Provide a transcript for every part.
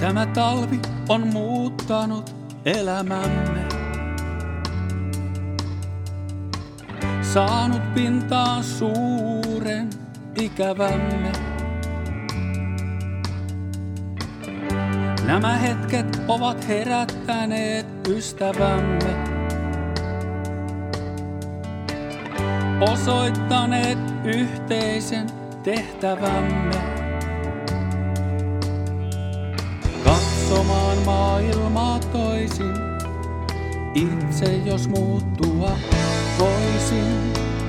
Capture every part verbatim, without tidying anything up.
Tämä talvi on muuttanut elämämme. Saanut pintaan suuren ikävämme. Nämä hetket ovat herättäneet ystävämme. Osoittaneet yhteisen tehtävämme. Katsomaan maailmaa toisin, itse jos muuttua voisin.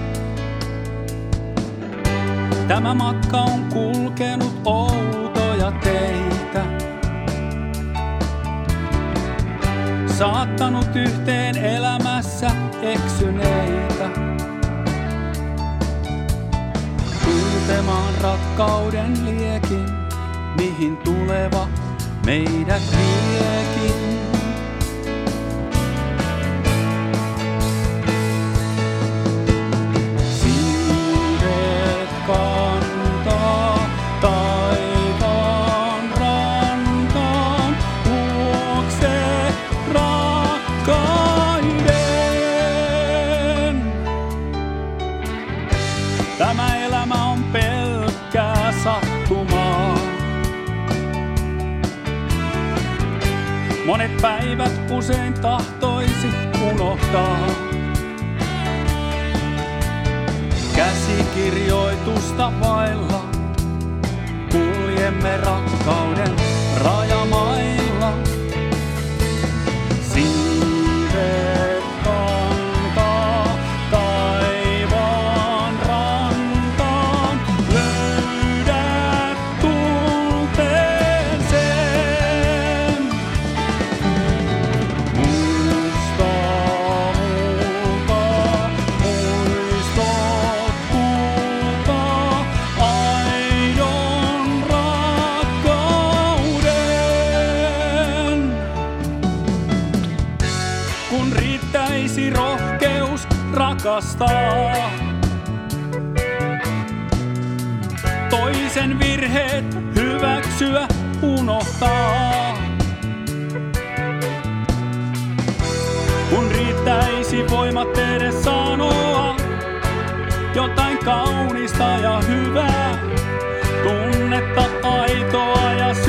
Tämä matka on kulkenut outoja teitä. Saattanut yhteen elämässä eksyneitä. Tuntemaan rakkauden liekin, mihin tuleva meidät viekin. Siivet kantaa taivaan rantaan, luokse rakkaiden. Tämä elämä on pelkkää sattumaa. Monet päivät usein tahtoisi unohtaa. Käsikirjoitusta vailla kuljemme rakkauden rajamailla. Siivet kantaa taivaan rantaan, löydät tulteen sen. Musta multa, muistot kultaa, aidon rakkauden. Kun riittäisi rohkeus rakastaa, toisen virheet hyväksyä, unohtaa. Kun riittäisi voimat edes sanoa jotain kaunista ja hyvää, tunnetta, aitoa ja